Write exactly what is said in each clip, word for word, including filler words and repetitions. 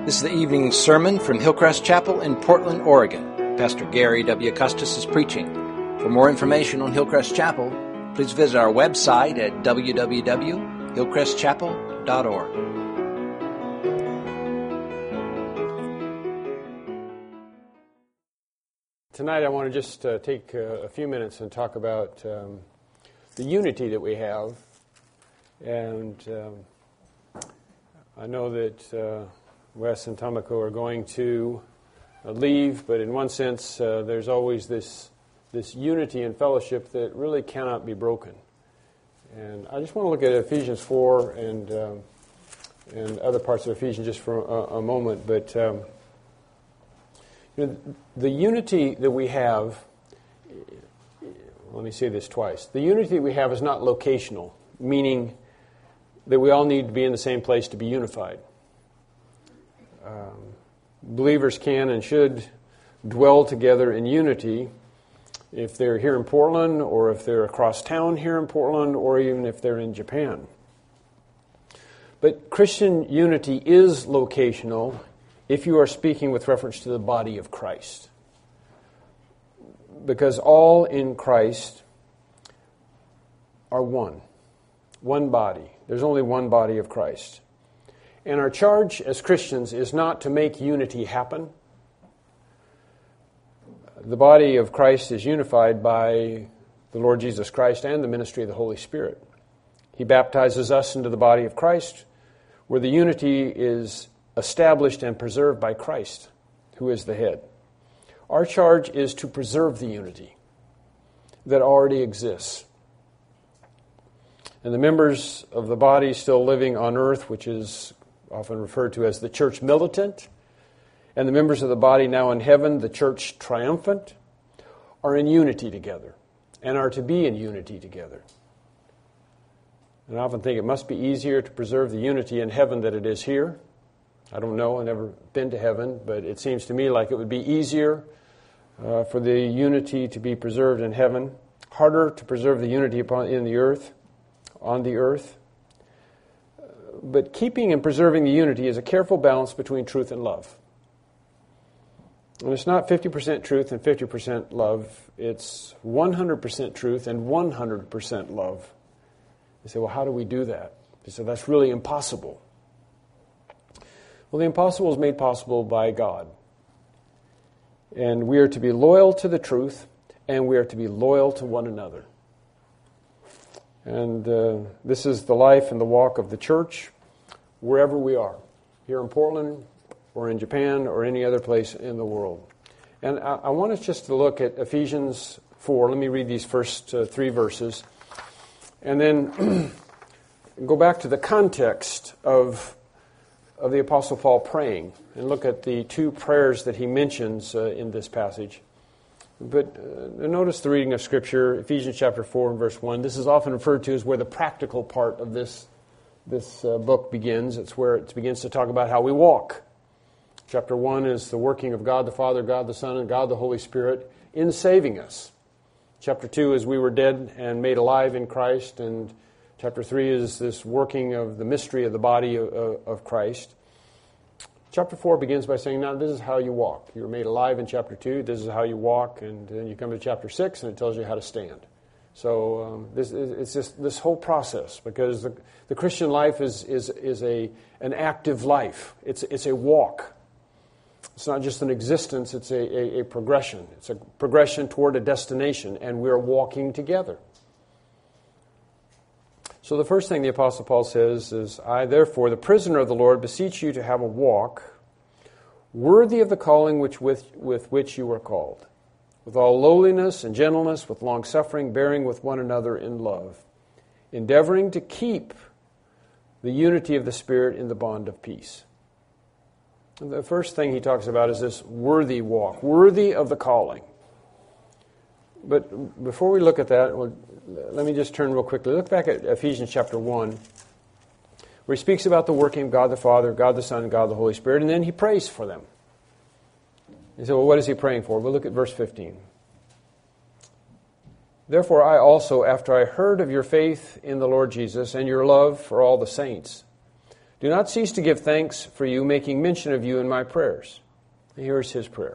This is the evening sermon from Hillcrest Chapel in Portland, Oregon. Pastor Gary W. Custis is preaching. For more information on Hillcrest Chapel, please visit our website at w w w dot hillcrest chapel dot org. Tonight I want to just uh, take uh, a few minutes and talk about um, the unity that we have. And um, I know that uh, Wes and Tomoko are going to uh, leave, but in one sense uh, there's always this this unity and fellowship that really cannot be broken. And I just want to look at Ephesians four and um, and other parts of Ephesians just for a, a moment. But um, you know, the unity that we have, let me say this twice, the unity that we have is not locational, meaning that we all need to be in the same place to be unified. Um, believers can and should dwell together in unity if they're here in Portland, or if they're across town here in Portland, or even if they're in Japan. But Christian unity is locational if you are speaking with reference to the body of Christ. Because all in Christ are one. One body. There's only one body of Christ. And our charge as Christians is not to make unity happen. The body of Christ is unified by the Lord Jesus Christ and the ministry of the Holy Spirit. He baptizes us into the body of Christ, where the unity is established and preserved by Christ, who is the head. Our charge is to preserve the unity that already exists. And the members of the body still living on earth, which is often referred to as the church militant, and the members of the body now in heaven, the church triumphant, are in unity together and are to be in unity together. And I often think it must be easier to preserve the unity in heaven than it is here. I don't know, I've never been to heaven, but it seems to me like it would be easier uh, for the unity to be preserved in heaven, harder to preserve the unity upon in the earth, on the earth. But keeping and preserving the unity is a careful balance between truth and love. And it's not fifty percent truth and fifty percent love. It's one hundred percent truth and one hundred percent love. You say, well, how do we do that? You say, that's really impossible. Well, the impossible is made possible by God. And we are to be loyal to the truth, and we are to be loyal to one another. And uh, this is the life and the walk of the church, wherever we are, here in Portland, or in Japan, or any other place in the world. And I, I want us just to look at Ephesians four. Let me read these first uh, three verses, and then go back to the context of, of the Apostle Paul praying, and look at the two prayers that he mentions uh, in this passage. But uh, notice the reading of Scripture, Ephesians chapter four and verse one. This is often referred to as where the practical part of this, this uh, book begins. It's where it begins to talk about how we walk. Chapter one is the working of God the Father, God the Son, and God the Holy Spirit in saving us. Chapter two is we were dead and made alive in Christ. And chapter three is this working of the mystery of the body of, of Christ. Chapter four begins by saying, now this is how you walk. You were made alive in chapter two. This is how you walk. And then you come to chapter six, and it tells you how to stand. So um, this it's just this whole process, because the, the Christian life is is is a an active life. It's it's a walk. It's not just an existence. It's a, a, a progression. It's a progression toward a destination, and we're walking together. So the first thing the Apostle Paul says is, I, therefore, the prisoner of the Lord, beseech you to have a walk worthy of the calling which with, with which you are called, with all lowliness and gentleness, with long-suffering, bearing with one another in love, endeavoring to keep the unity of the Spirit in the bond of peace. And the first thing he talks about is this worthy walk, worthy of the calling. But before we look at that, well, let me just turn real quickly. Look back at Ephesians chapter one, where he speaks about the working of God the Father, God the Son, and God the Holy Spirit, and then he prays for them. You say, well, what is he praying for? Well, look at verse fifteen. Therefore I also, after I heard of your faith in the Lord Jesus and your love for all the saints, Do not cease to give thanks for you, making mention of you in my prayers. Here's his prayer.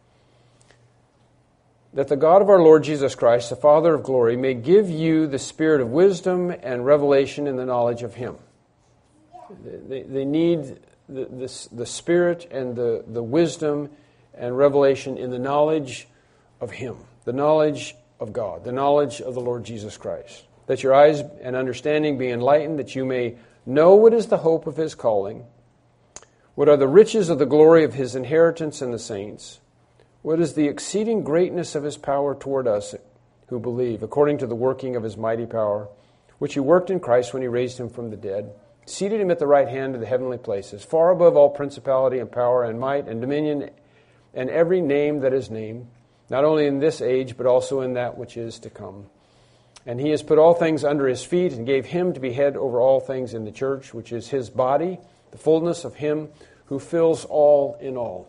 That the God of our Lord Jesus Christ, the Father of glory, may give you the spirit of wisdom and revelation in the knowledge of him. They, they need the, the, the spirit and the, the wisdom and revelation in the knowledge of him, the knowledge of God, the knowledge of the Lord Jesus Christ. That your eyes and understanding be enlightened, that you may know what is the hope of his calling, what are the riches of the glory of his inheritance in the saints, what is the exceeding greatness of his power toward us who believe, according to the working of his mighty power, which he worked in Christ when he raised him from the dead, seated him at the right hand of the heavenly places, far above all principality and power and might and dominion and every name that is named, not only in this age, but also in that which is to come. And he has put all things under his feet and gave him to be head over all things in the church, which is his body, the fullness of him who fills all in all.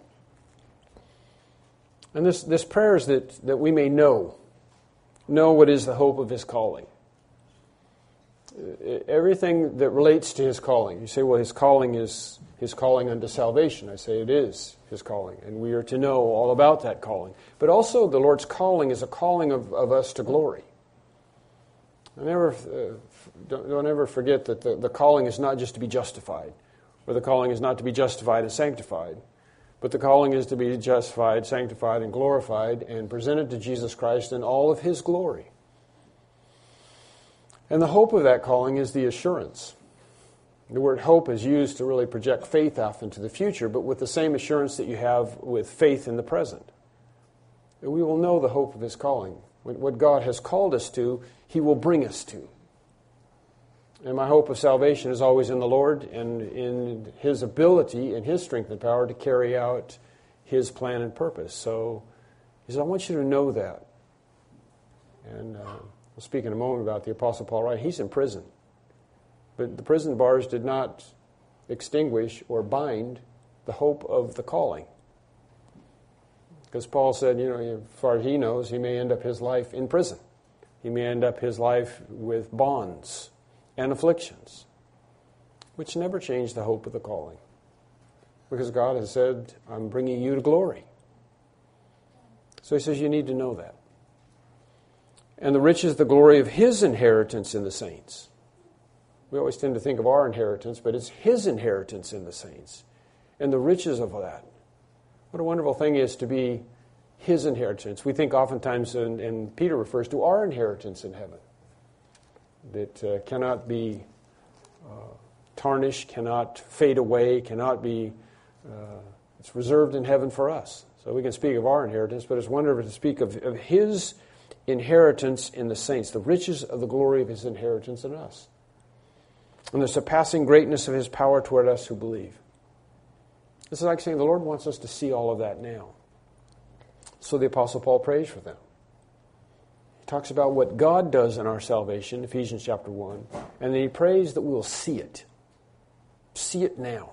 And this, this prayer is that, that we may know, know what is the hope of his calling. Everything that relates to his calling. You say, well, his calling is his calling unto salvation. I say it is his calling, and we are to know all about that calling. But also the Lord's calling is a calling of, of us to glory. I never, uh, don't, don't ever forget that the, the calling is not just to be justified, or the calling is not to be justified and sanctified, but the calling is to be justified, sanctified, and glorified, and presented to Jesus Christ in all of his glory. And the hope of that calling is the assurance. The word hope is used to really project faith off into the future, but with the same assurance that you have with faith in the present. We will know the hope of his calling. What God has called us to, he will bring us to. And my hope of salvation is always in the Lord and in his ability and his strength and power to carry out his plan and purpose. So he says, I want you to know that. And uh, we'll speak in a moment about the Apostle Paul, right? He's in prison. But the prison bars did not extinguish or bind the hope of the calling. Because Paul said, you know, as far as he knows, he may end up his life in prison. He may end up his life with bonds and afflictions, which never change the hope of the calling. Because God has said, I'm bringing you to glory. So he says, you need to know that. And the riches, the glory of his inheritance in the saints. We always tend to think of our inheritance, but it's his inheritance in the saints. And the riches of that. What a wonderful thing it is to be his inheritance. We think oftentimes, and, and Peter refers to our inheritance in heaven, that uh, cannot be uh, tarnished, cannot fade away, cannot be, uh, it's reserved in heaven for us. So we can speak of our inheritance, but it's wonderful to speak of, of his inheritance in the saints, the riches of the glory of his inheritance in us, and the surpassing greatness of his power toward us who believe. This is like saying the Lord wants us to see all of that now. So the Apostle Paul prays for them. He talks about what God does in our salvation, Ephesians chapter one, and then he prays that we will see it. See it now.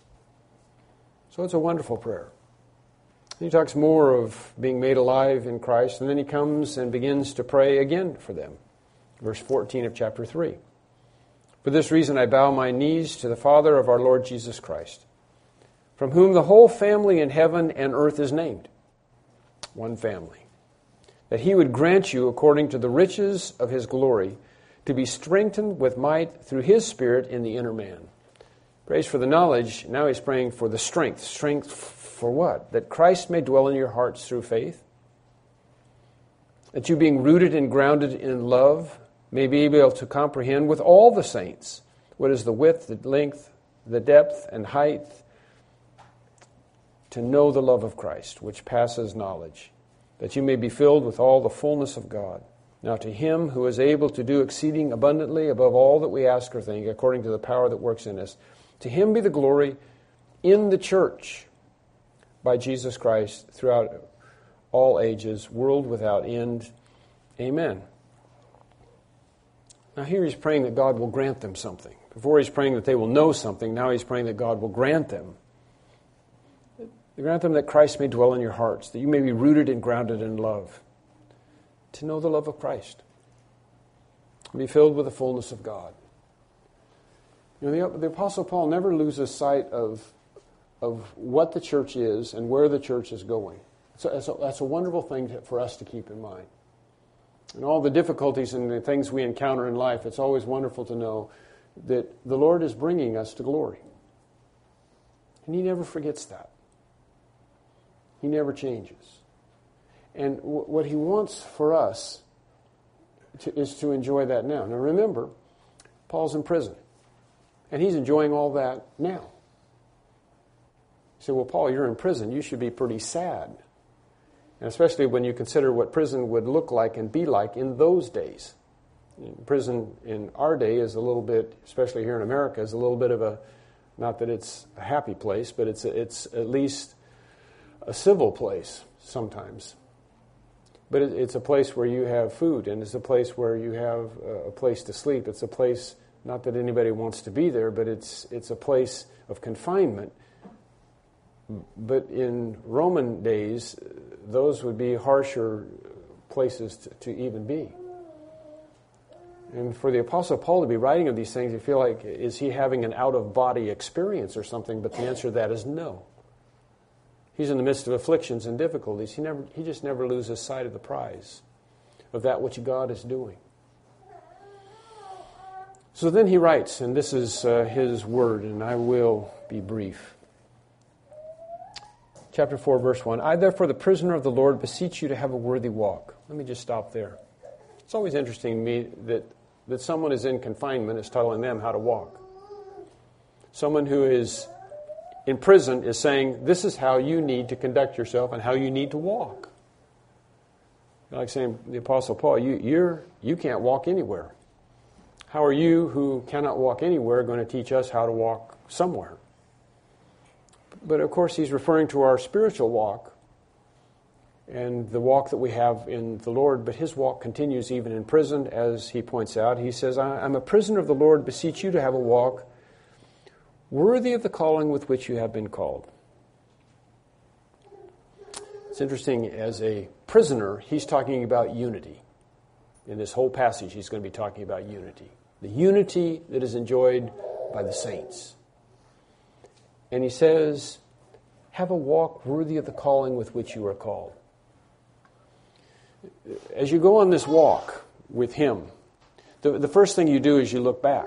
So it's a wonderful prayer. He talks more of being made alive in Christ, and then he comes and begins to pray again for them. Verse fourteen of chapter three. For this reason I bow my knees to the Father of our Lord Jesus Christ, from whom the whole family in heaven and earth is named. One family. That he would grant you, according to the riches of his glory, to be strengthened with might through his Spirit in the inner man. Prays for the knowledge. Now he's praying for the strength. Strength for what? That Christ may dwell in your hearts through faith. That you, being rooted and grounded in love, may be able to comprehend with all the saints what is the width, the length, the depth, and height, to know the love of Christ, which passes knowledge, that you may be filled with all the fullness of God. Now to him who is able to do exceeding abundantly above all that we ask or think, according to the power that works in us, to him be the glory in the church by Jesus Christ throughout all ages, world without end. Amen. Now here he's praying that God will grant them something. Before he's praying that they will know something, now he's praying that God will grant them. Grant them that Christ may dwell in your hearts, that you may be rooted and grounded in love, to know the love of Christ, and be filled with the fullness of God. You know, the, the Apostle Paul never loses sight of, of what the church is and where the church is going. So that's a, that's a wonderful thing to, for us to keep in mind. And all the difficulties and the things we encounter in life, it's always wonderful to know that the Lord is bringing us to glory. And He never forgets that. He never changes. And w- what He wants for us to, is to enjoy that now. Now remember, Paul's in prison. And he's enjoying all that now. You say, well, Paul, you're in prison. You should be pretty sad. And especially when you consider what prison would look like and be like in those days. Prison in our day is a little bit, especially here in America, is a little bit of a, not that it's a happy place, but it's a, it's at least a civil place sometimes. But it, it's a place where you have food, and it's a place where you have a, a place to sleep. It's a place, not that anybody wants to be there, but it's it's a place of confinement. But in Roman days, those would be harsher places to, to even be. And for the Apostle Paul to be writing of these things, you feel like, is he having an out-of-body experience or something? But the answer to that is no. He's in the midst of afflictions and difficulties. He never, he just never loses sight of the prize, of that which God is doing. So then he writes, and this is uh, his word, and I will be brief. Chapter four, verse one. I, therefore, the prisoner of the Lord, beseech you to have a worthy walk. Let me just stop there. It's always interesting to me that, that someone is in confinement is telling them how to walk. Someone who is in prison is saying, this is how you need to conduct yourself and how you need to walk. Like saying, the Apostle Paul, you, you're, you can't walk anywhere. How are you, who cannot walk anywhere, going to teach us how to walk somewhere? But of course, he's referring to our spiritual walk and the walk that we have in the Lord. But his walk continues even in prison, as he points out. He says, I'm a prisoner of the Lord, beseech you to have a walk worthy of the calling with which you have been called. It's interesting, as a prisoner, he's talking about unity. In this whole passage, he's going to be talking about unity. The unity that is enjoyed by the saints. And he says, have a walk worthy of the calling with which you are called. As you go on this walk with him, the, the first thing you do is you look back.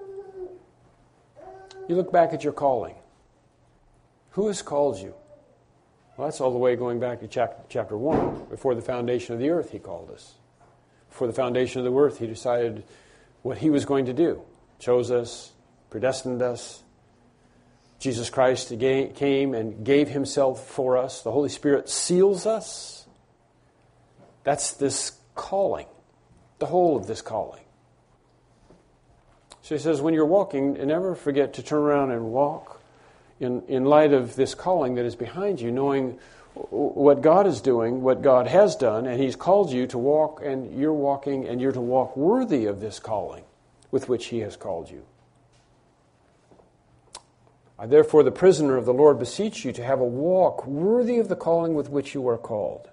You look back at your calling. Who has called you? Well, that's all the way going back to chapter, chapter one. Before the foundation of the earth, he called us. Before the foundation of the earth, he decided what he was going to do. Chose us, predestined us. Jesus Christ came and gave himself for us. The Holy Spirit seals us. That's this calling, the whole of this calling. So he says, when you're walking, never forget to turn around and walk in, in light of this calling that is behind you, knowing what God is doing, what God has done, and he's called you to walk, and you're walking, and you're to walk worthy of this calling with which he has called you. I, therefore, the prisoner of the Lord, beseech you to have a walk worthy of the calling with which you are called.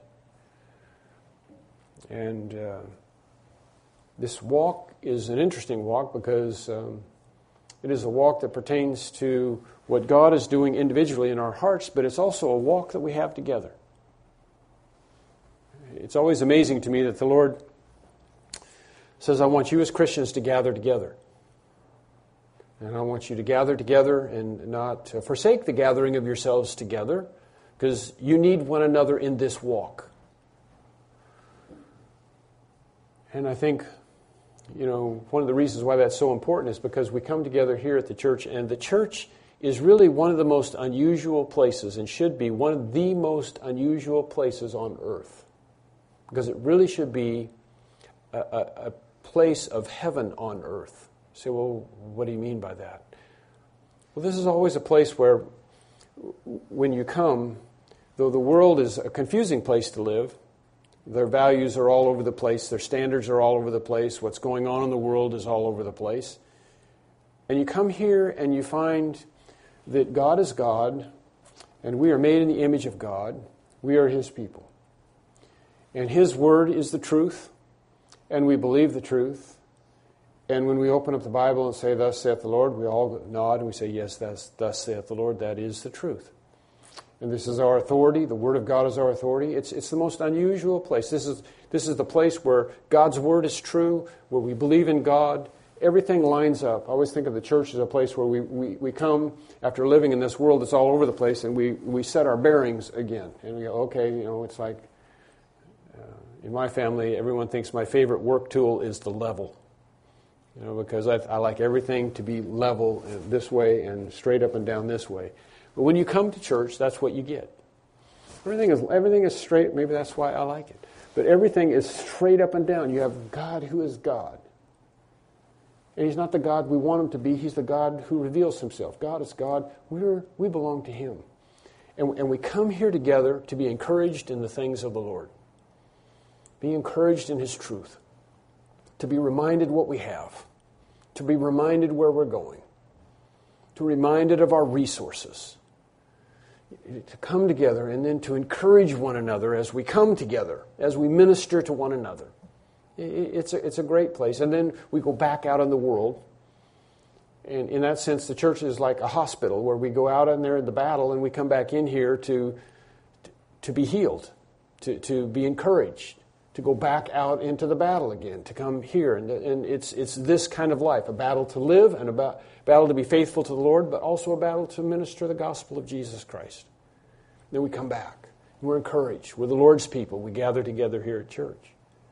And uh, this walk is an interesting walk because um, it is a walk that pertains to what God is doing individually in our hearts, but it's also a walk that we have together. It's always amazing to me that the Lord says, I want you as Christians to gather together. And I want you to gather together and not uh, forsake the gathering of yourselves together, because you need one another in this walk. And I think, you know, one of the reasons why that's so important is because we come together here at the church, and the church is really one of the most unusual places, and should be one of the most unusual places on earth. Because it really should be a, a, a place of heaven on earth. You say, well, what do you mean by that? Well, this is always a place where, when you come, though the world is a confusing place to live, their values are all over the place, their standards are all over the place, what's going on in the world is all over the place. And you come here and you find that God is God, and we are made in the image of God. We are his people. And his word is the truth, and we believe the truth. And when we open up the Bible and say, thus saith the Lord, we all nod and we say, yes, that's, thus saith the Lord. That is the truth. And this is our authority. The Word of God is our authority. It's, it's the most unusual place. This is, this is the place where God's Word is true, where we believe in God. Everything lines up. I always think of the church as a place where we, we, we come after living in this world that's all over the place, and we, we set our bearings again. And we go, okay, you know, it's like, uh, in my family, everyone thinks my favorite work tool is the level. You know, because I, I like everything to be level this way and straight up and down this way. But when you come to church, that's what you get. Everything is everything is straight. Maybe that's why I like it. But everything is straight up and down. You have God who is God. And He's not the God we want Him to be. He's the God who reveals Himself. God is God. We're, we belong to Him. And, and we come here together to be encouraged in the things of the Lord. Be encouraged in His truth. To be reminded what we have. To be reminded where we're going. To be reminded of our resources. To come together and then to encourage one another as we come together, as we minister to one another. It's a, it's a great place. And then we go back out in the world. And in that sense, the church is like a hospital where we go out in there in the battle and we come back in here to, to be healed, to, to be encouraged, to go back out into the battle again, to come here. And, and it's, it's this kind of life, a battle to live and a ba- battle to be faithful to the Lord, but also a battle to minister the gospel of Jesus Christ. Then we come back. We're encouraged. We're the Lord's people. We gather together here at church.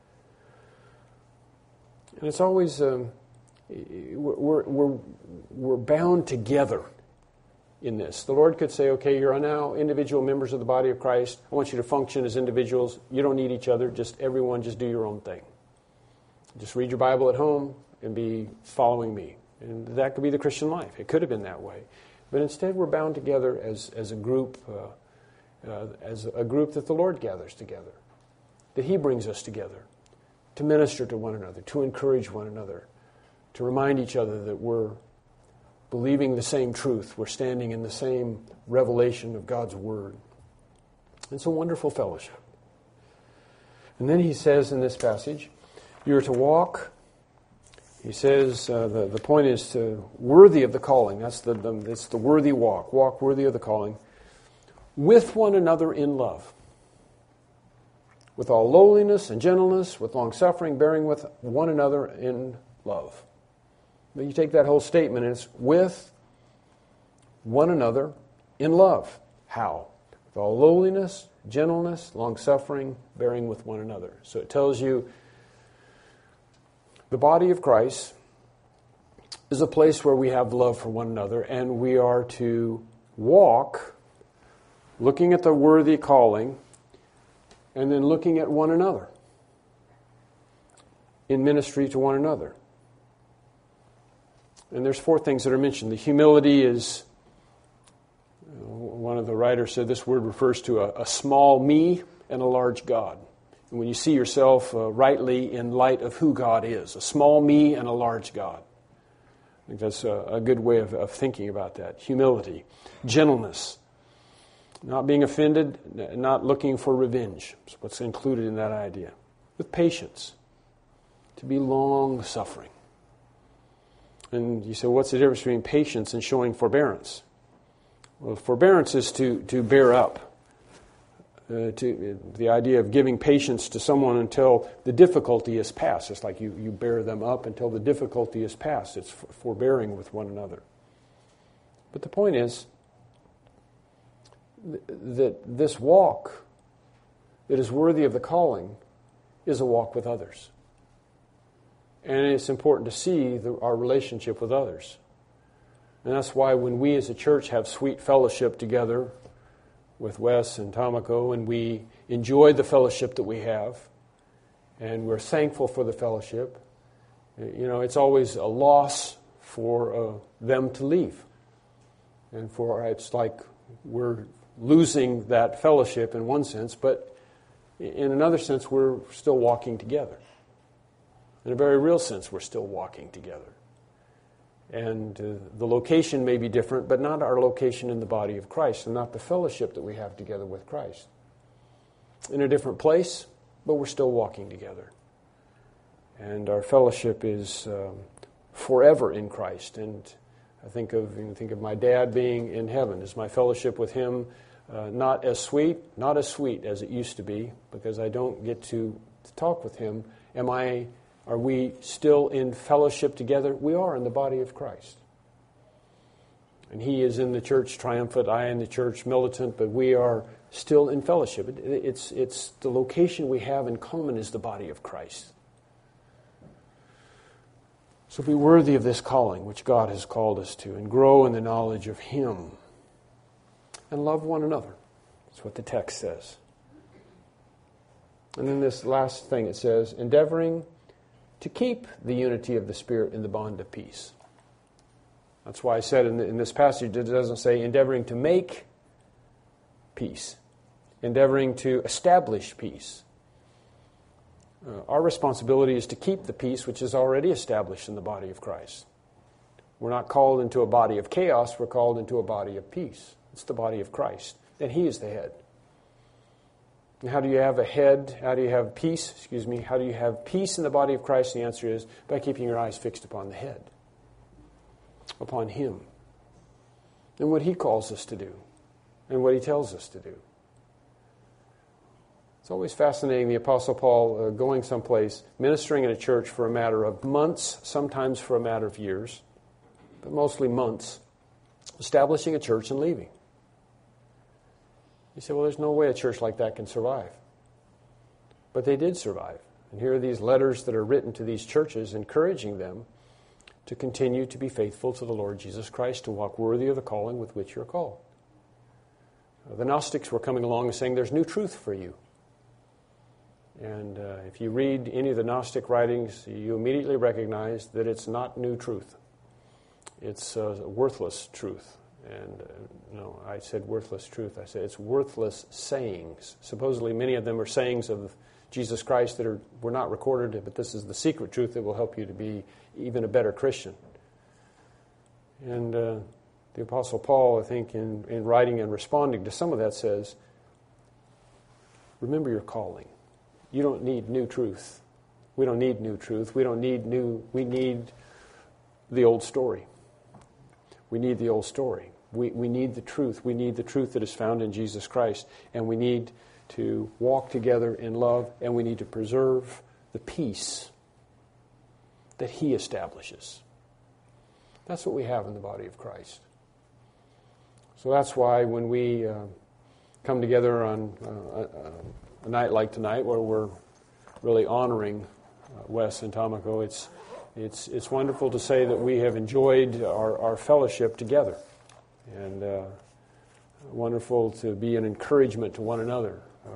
And it's always, um, we're, we're, we're bound together in this. The Lord could say, okay, you're now individual members of the body of Christ. I want you to function as individuals. You don't need each other. Just everyone, just do your own thing. Just read your Bible at home and be following me. And that could be the Christian life. It could have been that way. But instead, we're bound together as, as a group, uh, uh, as a group that the Lord gathers together, that He brings us together to minister to one another, to encourage one another, to remind each other that we're believing the same truth. We're standing in the same revelation of God's Word. It's a wonderful fellowship. And then he says in this passage, you're to walk, he says, uh, the, the point is to worthy of the calling. That's the, the, it's the worthy walk. Walk worthy of the calling. With one another in love. With all lowliness and gentleness, with long-suffering, bearing with one another in love. But you take that whole statement and it's with one another in love. How? With all lowliness, gentleness, long-suffering, bearing with one another. So it tells you the body of Christ is a place where we have love for one another, and we are to walk looking at the worthy calling and then looking at one another in ministry to one another. And there's four things that are mentioned. The humility is, you know, one of the writers said this word refers to a, a small me and a large God. And when you see yourself uh, rightly in light of who God is, a small me and a large God. I think that's a, a good way of, of thinking about that. Humility. Gentleness. Not being offended, not looking for revenge. That's what's included in that idea. With patience. To be long-suffering. And you say, what's the difference between patience and showing forbearance? Well, forbearance is to, to bear up. Uh, to the idea of giving patience to someone until the difficulty is past. It's like you, you bear them up until the difficulty is past. It's forbearing with one another. But the point is th- that this walk that is worthy of the calling is a walk with others. And it's important to see the, our relationship with others. And that's why when we as a church have sweet fellowship together with Wes and Tomiko, and we enjoy the fellowship that we have, and we're thankful for the fellowship, you know, it's always a loss for uh, them to leave. And for it's like we're losing that fellowship in one sense, but in another sense, we're still walking together. In a very real sense, we're still walking together. And uh, the location may be different, but not our location in the body of Christ, and not the fellowship that we have together with Christ. In a different place, but we're still walking together. And our fellowship is um, forever in Christ. And I think of you know, think of my dad being in heaven. Is my fellowship with him uh, not as sweet, not as sweet as it used to be, because I don't get to, to talk with him? Am I? Are we still in fellowship together? We are in the body of Christ. And he is in the church triumphant, I in the church militant, but we are still in fellowship. It, it's, it's the location we have in common is the body of Christ. So be worthy of this calling which God has called us to, and grow in the knowledge of him. And love one another. That's what the text says. And then this last thing it says, endeavoring to keep the unity of the Spirit in the bond of peace. That's why I said in, the, in this passage it doesn't say endeavoring to make peace, endeavoring to establish peace. Uh, our responsibility is to keep the peace which is already established in the body of Christ. We're not called into a body of chaos, we're called into a body of peace. It's the body of Christ, and he is the head. And how do you have a head? How do you have peace? Excuse me. How do you have peace in the body of Christ? The answer is by keeping your eyes fixed upon the head, upon him, and what he calls us to do, and what he tells us to do. It's always fascinating, the Apostle Paul uh, going someplace, ministering in a church for a matter of months, sometimes for a matter of years, but mostly months, establishing a church and leaving. You say, well, there's no way a church like that can survive. But they did survive. And here are these letters that are written to these churches encouraging them to continue to be faithful to the Lord Jesus Christ, to walk worthy of the calling with which you're called. The Gnostics were coming along and saying, there's new truth for you. And uh, if you read any of the Gnostic writings, you immediately recognize that it's not new truth. It's uh, worthless truth. And uh, no, I said worthless truth. I said it's worthless sayings. Supposedly many of them are sayings of Jesus Christ that are were not recorded, but this is the secret truth that will help you to be even a better Christian. And uh, the Apostle Paul, I think, in, in writing and responding to some of that says, remember your calling. You don't need new truth. We don't need new truth. We don't need new, we need the old story. We need the old story. We, we need the truth. We need the truth that is found in Jesus Christ. And we need to walk together in love, and we need to preserve the peace that he establishes. That's what we have in the body of Christ. So that's why when we uh, come together on uh, a, a night like tonight, where we're really honoring uh, Wes and Tomoko, it's it's it's wonderful to say that we have enjoyed our, our fellowship together, and uh, wonderful to be an encouragement to one another. Uh,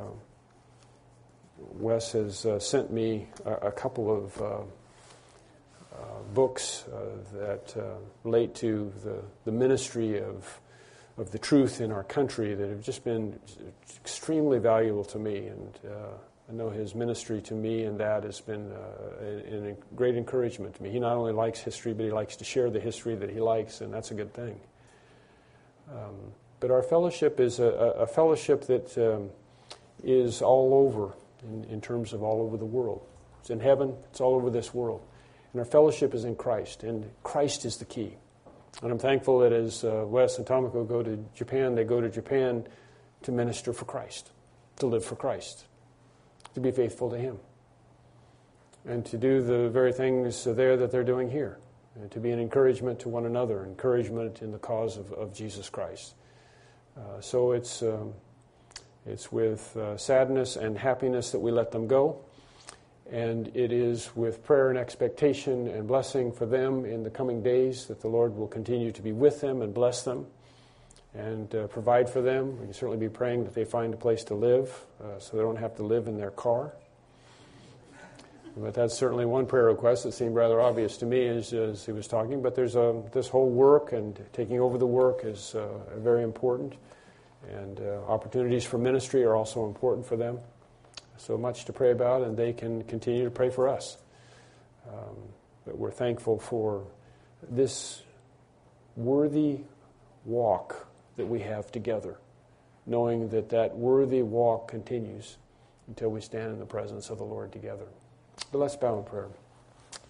Wes has uh, sent me a, a couple of uh, uh, books uh, that uh, relate to the, the ministry of of the truth in our country that have just been extremely valuable to me, and uh, I know his ministry to me and that has been uh, a, a great encouragement to me. He not only likes history, but he likes to share the history that he likes, and that's a good thing. Um, but our fellowship is a, a fellowship that um, is all over in, in terms of all over the world. It's in heaven, it's all over this world. And our fellowship is in Christ, and Christ is the key. And I'm thankful that as uh, Wes and Tomoko go to Japan, they go to Japan to minister for Christ, to live for Christ, to be faithful to him, and to do the very things there that they're doing here, and to be an encouragement to one another, encouragement in the cause of, of Jesus Christ. Uh, so it's, um, it's with uh, sadness and happiness that we let them go. And it is with prayer and expectation and blessing for them in the coming days that the Lord will continue to be with them and bless them and uh, provide for them. We can certainly be praying that they find a place to live uh, so they don't have to live in their car. But that's certainly one prayer request that seemed rather obvious to me as, as he was talking. But there's a, this whole work, and taking over the work is uh, very important. And uh, opportunities for ministry are also important for them. So much to pray about, and they can continue to pray for us. Um, but we're thankful for this worthy walk that we have together, knowing that that worthy walk continues until we stand in the presence of the Lord together. But let's bow in prayer.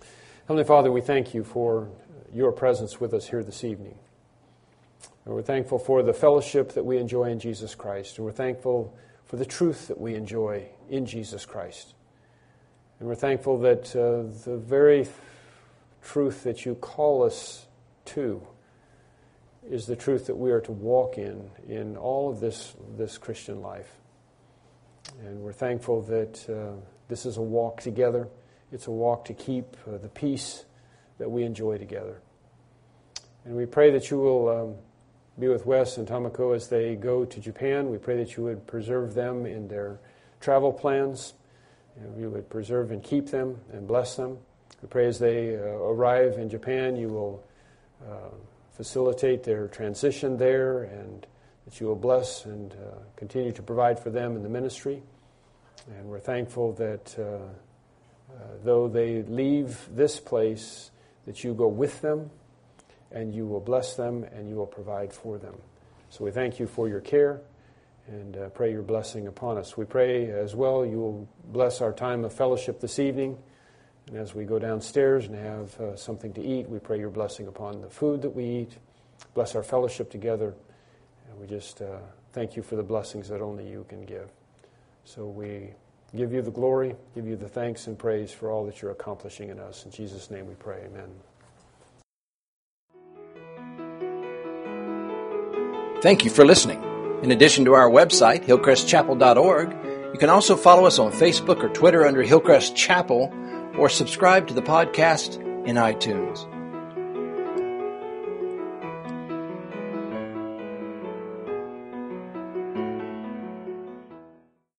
Heavenly Father, we thank you for your presence with us here this evening. And we're thankful for the fellowship that we enjoy in Jesus Christ. And we're thankful for the truth that we enjoy in Jesus Christ. And we're thankful that uh, the very truth that you call us to is the truth that we are to walk in, in all of this, this Christian life. And we're thankful that uh, this is a walk together. It's a walk to keep uh, the peace that we enjoy together. And we pray that you will um, be with Wes and Tomoko as they go to Japan. We pray that you would preserve them in their travel plans. And you would preserve and keep them and bless them. We pray as they uh, arrive in Japan, you will uh, facilitate their transition there, and that you will bless and uh, continue to provide for them in the ministry. And we're thankful that uh, uh, though they leave this place, that you go with them, and you will bless them, and you will provide for them. So we thank you for your care, and uh, pray your blessing upon us. We pray as well you will bless our time of fellowship this evening. And as we go downstairs and have uh, something to eat, we pray your blessing upon the food that we eat. Bless our fellowship together. And we just uh, thank you for the blessings that only you can give. So we give you the glory, give you the thanks and praise for all that you're accomplishing in us. In Jesus' name we pray, amen. Thank you for listening. In addition to our website, hillcrest chapel dot org, you can also follow us on Facebook or Twitter under Hillcrest Chapel, or subscribe to the podcast in iTunes.